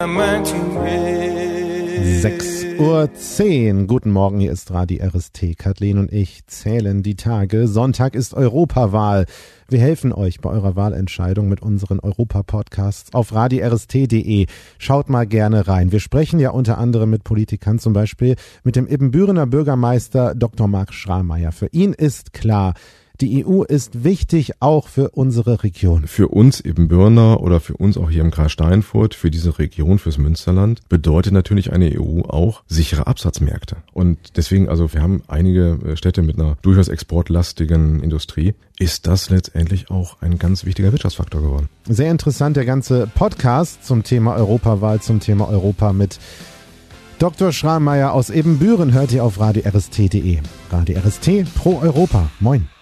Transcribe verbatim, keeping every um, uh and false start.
sechs Uhr zehn. Guten Morgen, hier ist Radio R S T. Kathleen und ich zählen die Tage. Sonntag ist Europawahl. Wir helfen euch bei eurer Wahlentscheidung mit unseren Europa-Podcasts auf radio r s t punkt d e. Schaut mal gerne rein. Wir sprechen ja unter anderem mit Politikern, zum Beispiel mit dem Ibbenbürener Bürgermeister Doktor Marc Schrahmeier. Für ihn ist klar, die E U ist wichtig, auch für unsere Region. Für uns Ibbenbürener oder für uns auch hier im Kreis Steinfurt, für diese Region, fürs Münsterland, bedeutet natürlich eine E U auch sichere Absatzmärkte. Und deswegen, also wir haben einige Städte mit einer durchaus exportlastigen Industrie, ist das letztendlich auch ein ganz wichtiger Wirtschaftsfaktor geworden. Sehr interessant, der ganze Podcast zum Thema Europawahl, zum Thema Europa mit Doktor Schrahmeier aus Ibbenbüren hört ihr auf radio r s t punkt d e. Radio R S T pro Europa. Moin.